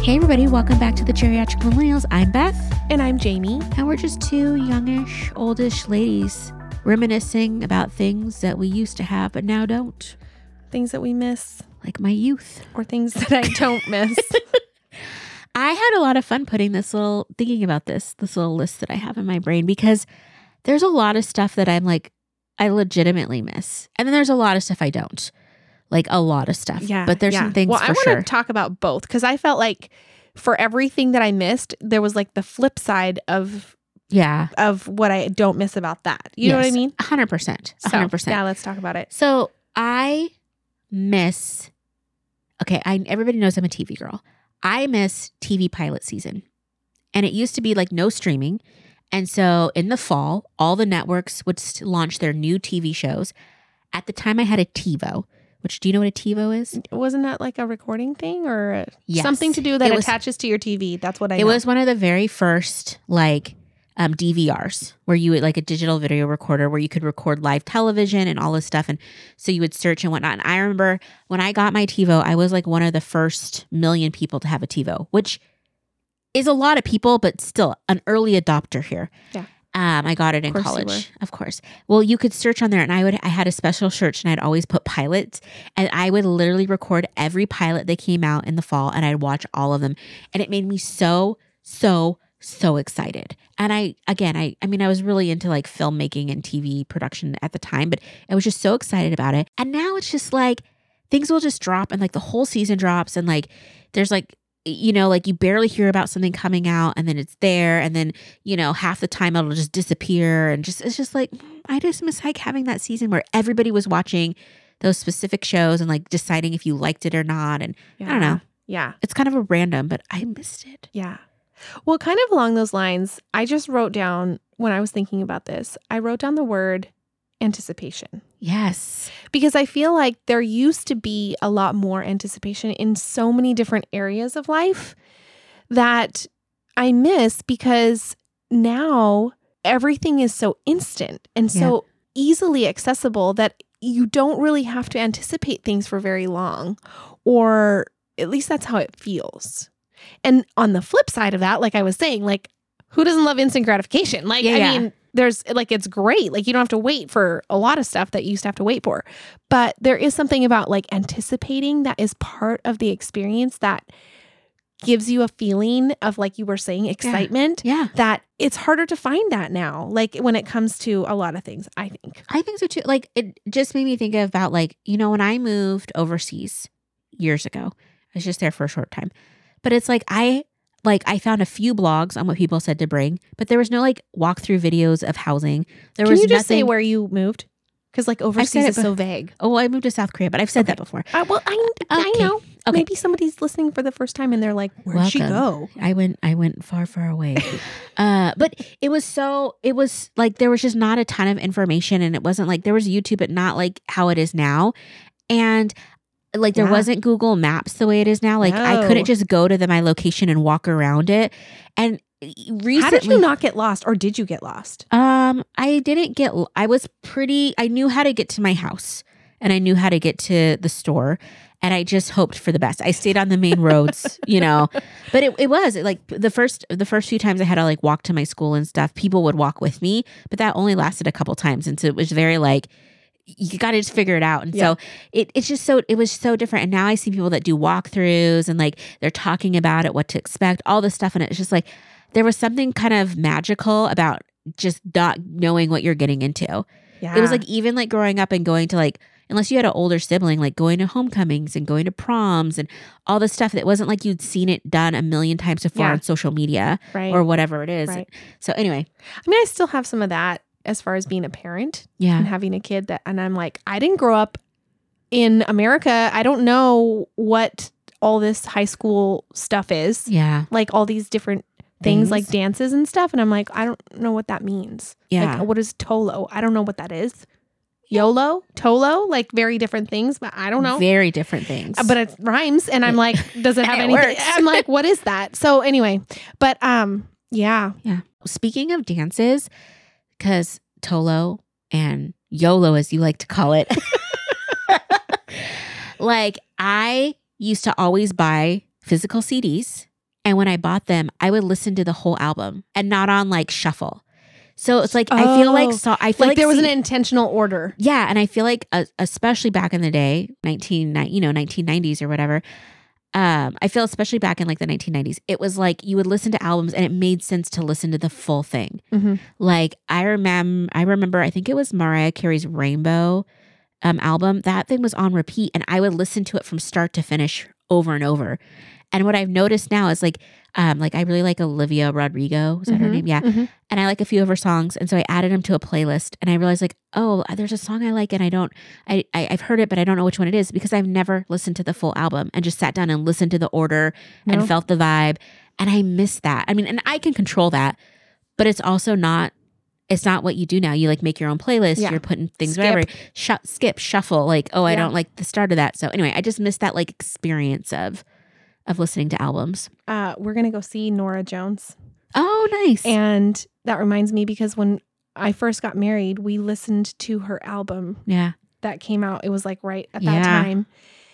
Hey everybody, welcome back to the Geriatric Millennials. I'm Beth. And I'm Jamie. And we're just two youngish, oldish ladies reminiscing about things that we used to have but now don't. Things that we miss. Like my youth. Or things that I don't miss. I had a lot of fun thinking about this little list that I have in my brain, because there's a lot of stuff that I'm like, I legitimately miss. And then there's a lot of stuff I don't. Like a lot of stuff. Yeah. But there's some things well, for I sure. want to talk about both, because I felt like for everything that I missed, there was like the flip side of what I don't miss about that. You know what I mean? 100%. 100%. So, yeah, let's talk about it. So I miss, everybody knows I'm a TV girl. I miss TV pilot season. And it used to be like no streaming. And so in the fall, all the networks would launch their new TV shows. At the time I had a TiVo, which, do you know what a TiVo is? Wasn't that like a recording thing or Yes. something to do that attaches to your TV? That's what I know. It was one of the very first DVRs, where you would, like a digital video recorder, where you could record live television and all this stuff. And so you would search and whatnot. And I remember when I got my TiVo, I was like one of the first million people to have a TiVo, which is a lot of people, but still an early adopter here. Yeah. I got it in college, of course. Well, you could search on there, and I had a special search, and I'd always put pilots, and I would literally record every pilot that came out in the fall, and I'd watch all of them, and it made me so excited. And I was really into like filmmaking and TV production at the time, but I was just so excited about it. And now it's just like things will just drop, and like the whole season drops, and like there's like, you know, like you barely hear about something coming out, and then it's there, and then, you know, half the time it'll just disappear, and it's just like, I just miss like having that season where everybody was watching those specific shows and like deciding if you liked it or not. And I don't know. Yeah. It's kind of a random, but I missed it. Yeah. Well, kind of along those lines, I just wrote down, when I was thinking about this, I wrote down the word anticipation. Yes. Because I feel like there used to be a lot more anticipation in so many different areas of life that I miss, because now everything is so instant and so easily accessible that you don't really have to anticipate things for very long, or at least that's how it feels. And on the flip side of that, like I was saying, like, who doesn't love instant gratification? Like, I mean, there's like, it's great. Like, you don't have to wait for a lot of stuff that you used to have to wait for. But there is something about like anticipating that is part of the experience that gives you a feeling of, like you were saying, excitement. Yeah. That it's harder to find that now, like when it comes to a lot of things, I think. I think so too. Like, it just made me think about, like, you know, when I moved overseas years ago, I was just there for a short time. But it's like, I found a few blogs on what people said to bring, but there was no like walkthrough videos of housing. Can you just say where you moved? Because like overseas is so vague. Oh, I moved to South Korea, but I've said that before. Well, I know. Okay. Maybe somebody's listening for the first time and they're like, where'd she go? I went far away. But it was like, there was just not a ton of information, and it wasn't like, there was YouTube, but not like how it is now. And like, there wasn't Google Maps the way it is now. Like, I couldn't just go to my location and walk around it. And recently, how did you not get lost, or did you get lost? I didn't get. I knew how to get to my house, and I knew how to get to the store, and I just hoped for the best. I stayed on the main roads, you know. But it was like the first few times I had to like walk to my school and stuff. People would walk with me, but that only lasted a couple times, and so it was very like, you got to just figure it out. And so it was so different. And now I see people that do walkthroughs, and like they're talking about it, what to expect, all this stuff. And it's just like, there was something kind of magical about just not knowing what you're getting into. Yeah. It was like, even like growing up and going to like, unless you had an older sibling, like going to homecomings and going to proms and all this stuff, that wasn't like you'd seen it done a million times before on social media or whatever it is. Right. So anyway. I mean, I still have some of that as far as being a parent and having a kid and I'm like, I didn't grow up in America. I don't know what all this high school stuff is. Yeah. Like all these different things like dances and stuff. And I'm like, I don't know what that means. Yeah. Like, what is Tolo? I don't know what that is. YOLO, Tolo, like very different things, but I don't know. Very different things. But it rhymes. And I'm like, does it have anything? I'm like, what is that? So anyway, but yeah. Speaking of dances, because Tolo and YOLO, as you like to call it, like I used to always buy physical CDs And when I bought them, I would listen to the whole album and not on like shuffle. So it's like, I feel like, I feel like there was an intentional order. Yeah. And I feel like, especially back in the day, 1990s or whatever, I feel especially back in like the 1990s, it was like you would listen to albums and it made sense to listen to the full thing. Mm-hmm. Like I remember, I think it was Mariah Carey's Rainbow album. That thing was on repeat and I would listen to it from start to finish over and over. And what I've noticed now is like I really like Olivia Rodrigo. Is that her name? Yeah. Mm-hmm. And I like a few of her songs. And so I added them to a playlist and I realized like, oh, there's a song I like and I've heard it, but I don't know which one it is because I've never listened to the full album and just sat down and listened to the order and felt the vibe. And I miss that. I mean, and I can control that, but it's also not, it's not what you do now. You like make your own playlist. Yeah. You're putting things whatever. Skip, shuffle. Like, oh, I don't like the start of that. So anyway, I just miss that like experience of listening to albums. We're going to go see Norah Jones. Oh, nice. And that reminds me because when I first got married, we listened to her album. Yeah. That came out. It was like right at that time.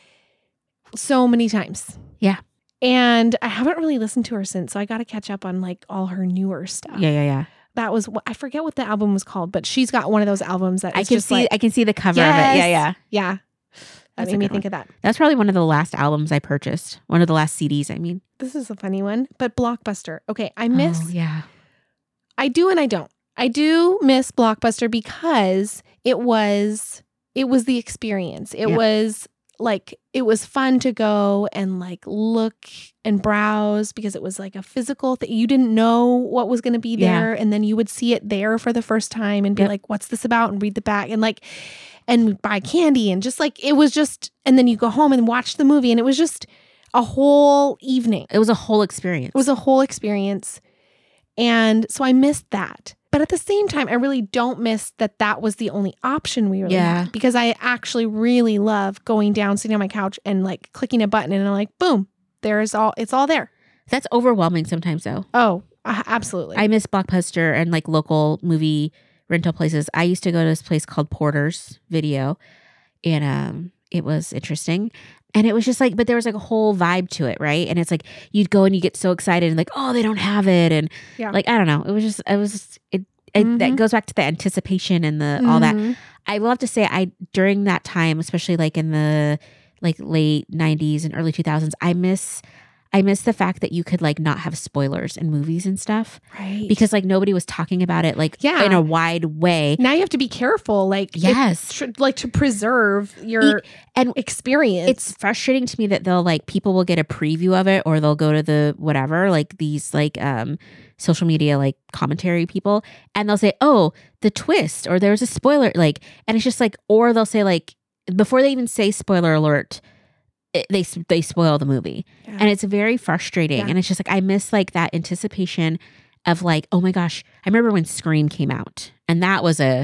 So many times. Yeah. And I haven't really listened to her since. So I got to catch up on like all her newer stuff. Yeah. That was, I forget what the album was called, but she's got one of those albums that I can see the cover of it. Yeah. That made me think of that. That's probably one of the last albums I purchased. One of the last CDs, I mean. This is a funny one, but Blockbuster. Okay, I miss. Oh, yeah. I do and I don't. I do miss Blockbuster because it was the experience. It was like, it was fun to go and like look and browse because it was like a physical thing. You didn't know what was going to be there. And then you would see it there for the first time and be like, what's this about? And read the back and like, and buy candy and just like, it was just, and then you go home and watch the movie and it was just a whole evening. It was a whole experience. And so I missed that. But at the same time, I really don't miss that was the only option we really had because I actually really love going down, sitting on my couch and like clicking a button and I'm like, boom, it's all there. That's overwhelming sometimes though. Oh, absolutely. I miss Blockbuster and like local movie rental places. I used to go to this place called Porter's Video and it was interesting. And it was just like, but there was like a whole vibe to it, right? And it's like, you'd go and you get so excited and like, oh, they don't have it. And like, I don't know. That goes back to the anticipation and the all that. I will have to say, during that time, especially like in the like late 90s and early 2000s, I miss the fact that you could like not have spoilers in movies and stuff. Right. Because like nobody was talking about it like in a wide way. Now you have to be careful. Like, to preserve your experience. It's frustrating to me that people will get a preview of it or they'll go to the whatever, like these like social media like commentary people and they'll say, oh, the twist or there's a spoiler, like, and it's just like, or they'll say like, before they even say spoiler alert, they spoil the movie and it's very frustrating and it's just like I miss like that anticipation of like, oh my gosh, I remember when Scream came out and that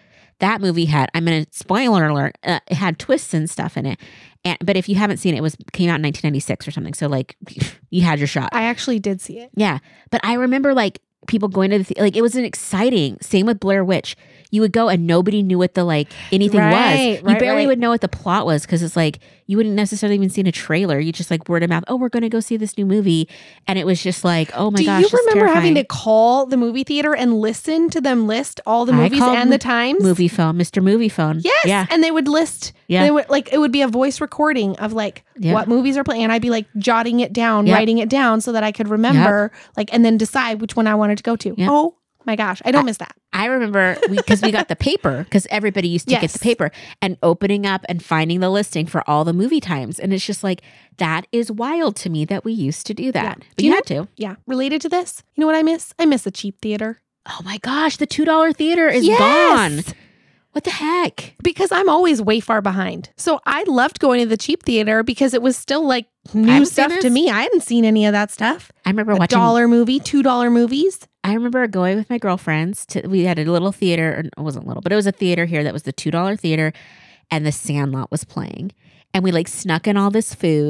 movie had, I'm gonna spoiler alert, it had twists and stuff in it, but if you haven't seen it, came out in 1996 or something, so like you had your shot. I actually did see it. Yeah, but I remember like people going to like it was an exciting. Same with Blair Witch. You would go and nobody knew what the like anything was. You barely would know what the plot was because it's like you wouldn't necessarily even seen a trailer. You just like word of mouth. Oh, we're going to go see this new movie, and it was just like, oh my gosh. Do you remember having to call the movie theater and listen to them list all the movies and the times? Movie phone, Mr. Movie Phone. Yes, yeah. And they would list. Yeah, they would, like it would be a voice recording of like what movies are playing, and I'd be like jotting it down, writing it down so that I could remember, like, and then decide which one I wanted to go to. Yep. Oh my gosh, I don't miss that. I remember because we got the paper because everybody used to get the paper and opening up and finding the listing for all the movie times. And it's just like, that is wild to me that we used to do that. Yeah. But you had to. Yeah. Related to this, you know what I miss? I miss a cheap theater. Oh my gosh, the $2 theater is gone. What the heck? Because I'm always way far behind. So I loved going to the cheap theater because it was still like new stuff to me. I hadn't seen any of that stuff. I remember watching $1 movie, $2 movies. I remember going with my girlfriends we had a little theater, or it wasn't little, but it was a theater here that was the $2 theater, and The Sandlot was playing. And we like snuck in all this food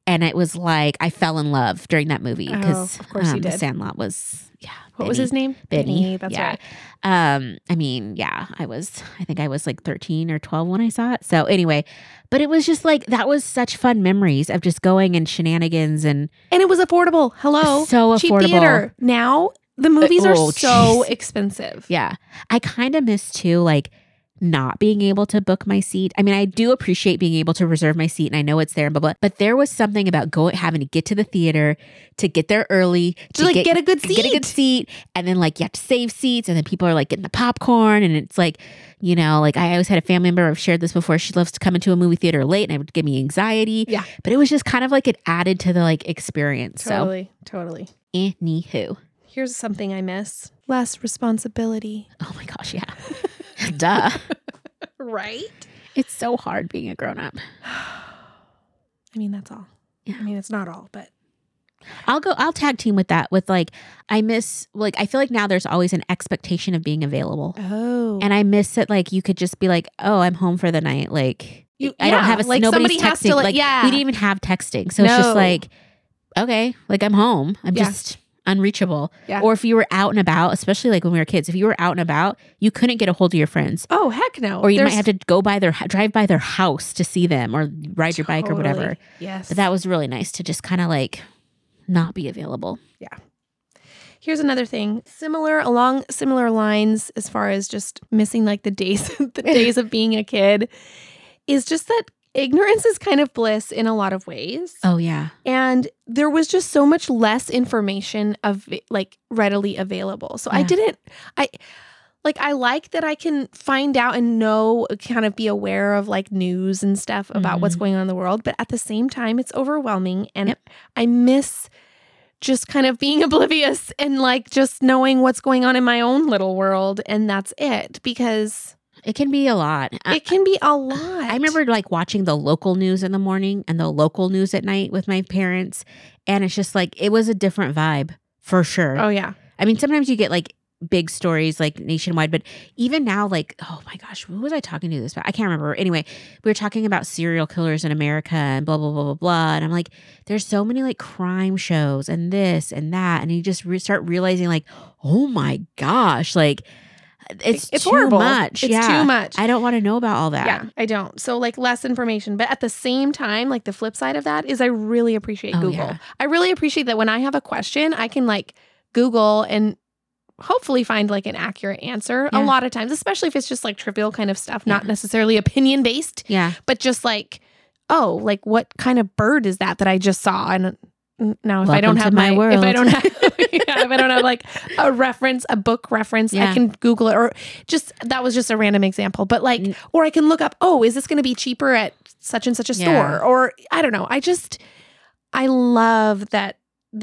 And it was like I fell in love during that movie because of course you did. The Sandlot was What was his name? Benny. That's yeah. right. I mean, yeah, I think I was like 13 or 12 when I saw it. So anyway, but it was just like, that was such fun memories of just going and shenanigans and it was affordable. Hello. so Cheap affordable. theater. Now the movies are so geez. expensive. Yeah. I kind of miss too, like not being able to book my seat. I mean, I do appreciate being able to reserve my seat and I know it's there and blah, blah, but there was something about having to get to the theater, to get there early, to like get a good seat. Get a good seat. And then like you have to save seats and then people are like getting the popcorn and it's like, you know, like I always had a family member, I've shared this before, she loves to come into a movie theater late and it would give me anxiety. Yeah. But it was just kind of like it added to the like experience. Totally. Anywho. Here's something I miss. Less responsibility. Oh my gosh, yeah. Duh. Right? It's so hard being a grown-up. I mean, that's all. Yeah. I mean, it's not all, but I'll tag team with that with like, I miss, like, I feel like now there's always an expectation of being available. oh. And I miss it. Like you could just be like, oh, I'm home for the night. Like I don't have like nobody's somebody has texting. to, Like yeah. we didn't even have texting. So it's just No. like, okay, like I'm home. I'm Yeah. just unreachable. Yeah. Or if you were out and about, especially like when we were kids, if you were out and about, you couldn't get a hold of your friends. Oh, heck no. Or you might have to drive by their house to see them or ride your bike or whatever. Totally. Yes. But that was really nice to just kind of like not be available. Yeah. Here's another thing. Along similar lines as far as just missing like the days of being a kid is just that ignorance is kind of bliss in a lot of ways. Oh yeah. And there was just so much less information readily available. So I like that I can find out and know, kind of be aware of like news and stuff about what's going on in the world. But at the same time, it's overwhelming. And I miss just kind of being oblivious and like just knowing what's going on in my own little world. And that's it, because it can be a lot. it can be a lot. I remember like watching the local news in the morning and the local news at night with my parents. And it's just like, it was a different vibe for sure. Oh, yeah. I mean, sometimes you get like big stories like nationwide, but even now, like, oh my gosh, who was I talking to this about? I can't remember. Anyway, we were talking about serial killers in America and blah, blah, blah, blah, blah. And I'm like, there's so many like crime shows and this and that. And you just start realizing like, oh my gosh, like it's too horrible. much. It's too much. I don't want to know about all that. Yeah, I don't. So like less information. But at the same time, like the flip side of that is I really appreciate Google. Yeah. I really appreciate that when I have a question, I can like Google and hopefully find like an accurate answer a lot of times, especially if it's just like trivial kind of stuff, not necessarily opinion based. Yeah. But just like, oh, like what kind of bird is that I just saw? And now if I don't have world. if I don't have if I don't have like a reference, a book reference, I can Google it, or just that was just a random example. But like, or I can look up, oh, is this going to be cheaper at such and such a store? Or I don't know. I love that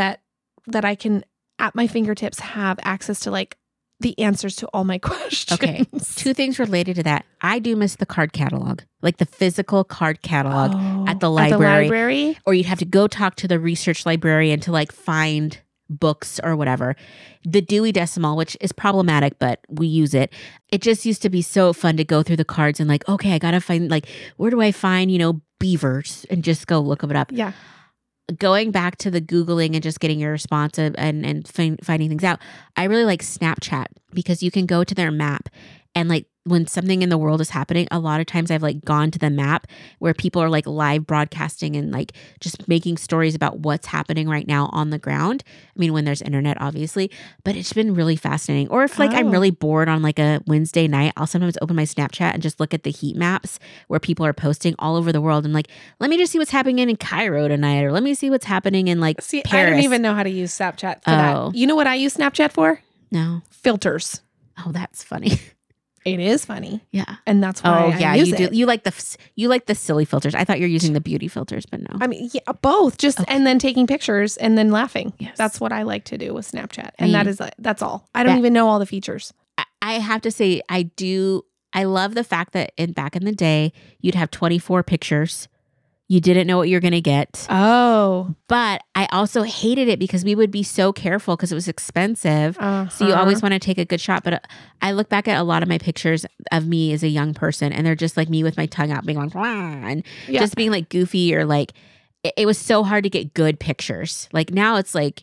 I can at my fingertips have access to like the answers to all my questions. Okay. Two things related to that. I do miss the card catalog, like the physical card catalog at the library. Or you'd have to go talk to the research librarian to like find books or whatever. The Dewey Decimal, which is problematic, but we use it. It just used to be so fun to go through the cards and like, okay, I got to find like, where do I find, beavers, and just go look it up. Yeah. Going back to the Googling and just getting your response and finding things out. I really like Snapchat because you can go to their map and like when something in the world is happening, a lot of times I've like gone to the map where people are like live broadcasting and like just making stories about what's happening right now on the ground. I mean, when there's internet, obviously, but it's been really fascinating. Or if like I'm really bored on like a Wednesday night, I'll sometimes open my Snapchat and just look at the heat maps where people are posting all over the world. And like, let me just see what's happening in Cairo tonight, or let me see what's happening in like Paris. I don't even know how to use Snapchat for that. You know what I use Snapchat for? No. Filters. Oh, that's funny. It is funny. Yeah. And that's why I use it. You like the silly filters. I thought you were using the beauty filters, but no. I mean, yeah, both. Just and then taking pictures and then laughing. Yes. That's what I like to do with Snapchat. And that's all. I don't even know all the features. I have to say I love the fact that back in the day, you'd have 24 pictures. You didn't know what you're going to get. Oh. But I also hated it because we would be so careful because it was expensive. So you always want to take a good shot. But I look back at a lot of my pictures of me as a young person and they're just like me with my tongue out being like, and just being like goofy or like, it was so hard to get good pictures. Like now it's like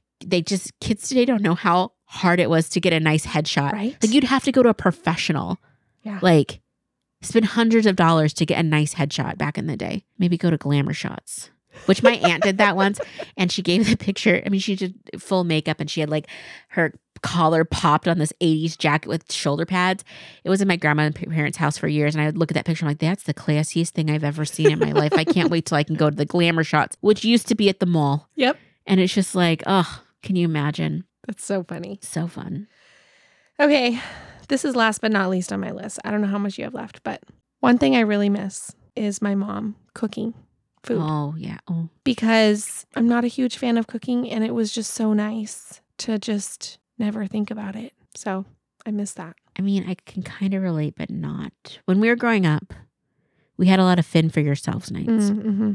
kids today don't know how hard it was to get a nice headshot. Right. Like you'd have to go to a professional. Yeah. Like spend hundreds of dollars to get a nice headshot back in the day. Maybe go to Glamour Shots, which my aunt did that once. And she gave the picture. I mean, she did full makeup and she had like her collar popped on this 80s jacket with shoulder pads. It was in my grandma and parents' house for years. And I would look at that picture. I'm like, that's the classiest thing I've ever seen in my life. I can't wait till I can go to the Glamour Shots, which used to be at the mall. Yep. And it's just like, oh, can you imagine? That's so funny. So fun. Okay. This is last but not least on my list. I don't know how much you have left, but one thing I really miss is my mom cooking food. Oh, yeah. Oh. Because I'm not a huge fan of cooking and it was just so nice to just never think about it. So I miss that. I mean, I can kind of relate, but not. When we were growing up, we had a lot of fend for yourselves nights. Mm-hmm.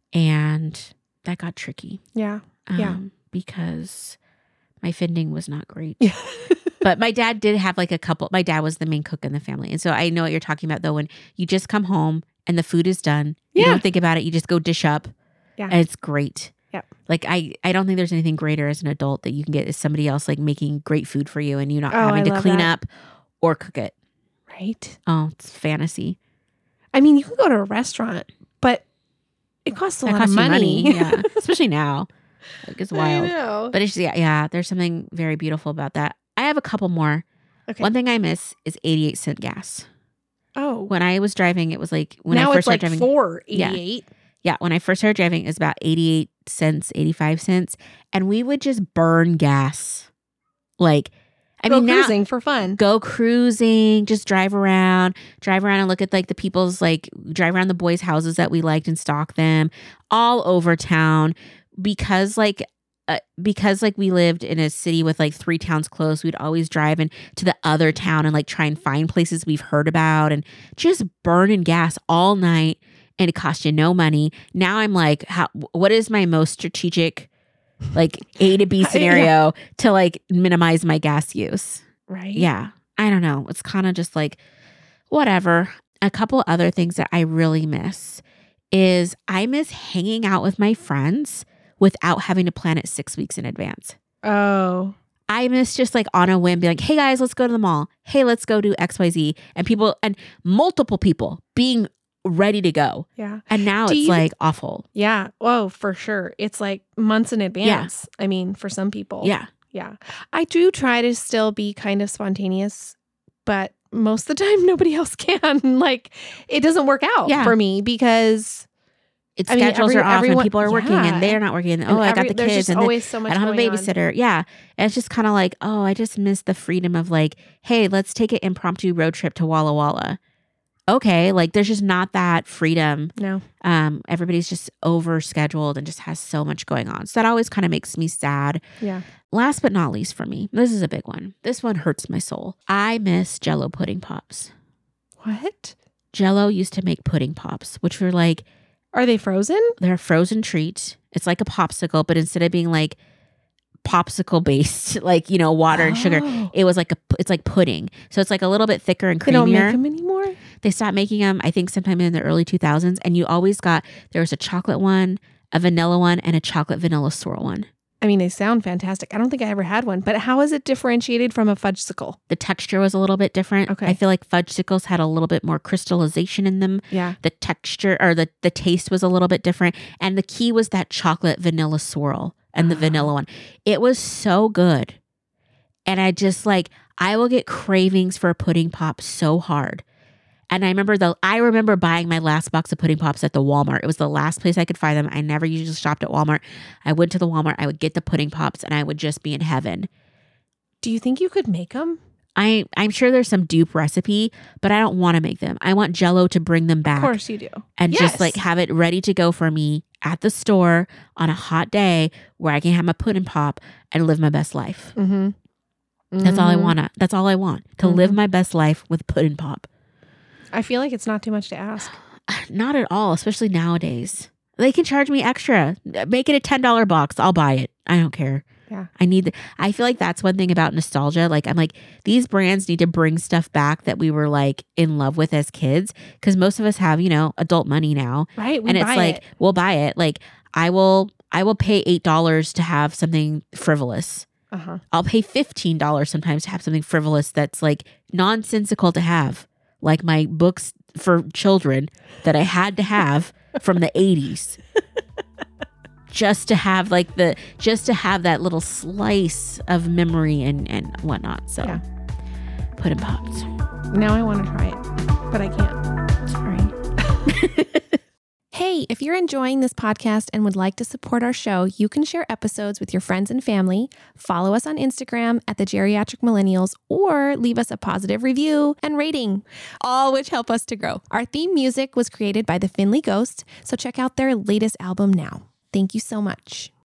And that got tricky. Yeah. Because my fending was not great. Yeah. But my dad did have like a couple. My dad was the main cook in the family. And so I know what you're talking about, though, when you just come home and the food is done. You don't think about it. You just go dish up. Yeah. And it's great. Yep. Like, I don't think there's anything greater as an adult that you can get is somebody else like making great food for you and you not having to clean up or cook it. Right. Oh, it's fantasy. I mean, you can go to a restaurant, but it costs a lot of money. Yeah. Especially now. Like, it's wild. I know. But it's there's something very beautiful about that. I have a couple more. Okay. One thing I miss is 88-cent gas. Oh. When I was driving, it was like when now I first it's like started driving. $4.88. Yeah, when I first started driving, it was about 88 cents, 85 cents. And we would just burn gas. Like, I mean, cruising for fun. Go cruising, just drive around and look at like the people's, like drive around the boys' houses that we liked and stalk them all over town. Because we lived in a city with like 3 towns close, we'd always drive into the other town and like try and find places we've heard about and just burning gas all night. And it cost you no money. Now I'm like, what is my most strategic, like A to B scenario to like minimize my gas use? Right. Yeah. I don't know. It's kind of just like, whatever. A couple other things that I really miss is I miss hanging out with my friends without having to plan it 6 weeks in advance. Oh. I miss just like on a whim, be like, hey guys, let's go to the mall. Hey, let's go do XYZ. And multiple people being ready to go. Yeah. And now it's like awful. Yeah. Oh, for sure. It's like months in advance. Yeah. I mean, for some people. Yeah. Yeah. I do try to still be kind of spontaneous, but most of the time nobody else can. Like, it doesn't work out for me because schedules are off and people are working and they're not working. And, I got the kids just and always so much I don't have a babysitter. On. Yeah. And it's just kind of like, I just miss the freedom of like, hey, let's take an impromptu road trip to Walla Walla. Okay, like there's just not that freedom. No. Everybody's just overscheduled and just has so much going on. So that always kind of makes me sad. Yeah. Last but not least for me, this is a big one. This one hurts my soul. I miss Jell-O pudding pops. What? Jell-O used to make pudding pops, which were like... Are they frozen? They're a frozen treat. It's like a popsicle, but instead of being like popsicle based, like, water and sugar, it was like it's like pudding. So it's like a little bit thicker and creamier. They don't make them anymore? They stopped making them, I think, sometime in the early 2000s. And you always there was a chocolate one, a vanilla one, and a chocolate vanilla swirl one. I mean, they sound fantastic. I don't think I ever had one, but how is it differentiated from a fudgesicle? The texture was a little bit different. Okay. I feel like fudgesicles had a little bit more crystallization in them. Yeah. The texture or the taste was a little bit different. And the key was that chocolate vanilla swirl and the vanilla one. It was so good. And I will get cravings for a pudding pop so hard. And I remember buying my last box of pudding pops at the Walmart. It was the last place I could find them. I never usually shopped at Walmart. I went to the Walmart. I would get the pudding pops and I would just be in heaven. Do you think you could make them? I'm sure there's some dupe recipe, but I don't want to make them. I want Jell-O to bring them back. Of course you do. And just like have it ready to go for me at the store on a hot day where I can have my pudding pop and live my best life. Mm-hmm. Mm-hmm. That's all I want. That's all I want, to live my best life with pudding pop. I feel like it's not too much to ask. Not at all, especially nowadays. They can charge me extra. Make it a $10 box. I'll buy it. I don't care. Yeah. I feel like that's one thing about nostalgia. Like I'm like, these brands need to bring stuff back that we were like in love with as kids. Cause most of us have, adult money now. Right. And it's like, we'll buy it. Like I will pay $8 to have something frivolous. I'll pay $15 sometimes to have something frivolous that's like nonsensical to have. Like my books for children that I had to have from the 80s. Just to have that little slice of memory and whatnot. So put in pops. Now I want to try it, but I can't. Sorry. Hey, if you're enjoying this podcast and would like to support our show, you can share episodes with your friends and family, follow us on Instagram at The Geriatric Millennials, or leave us a positive review and rating, all which help us to grow. Our theme music was created by the Finley Ghost, so check out their latest album now. Thank you so much.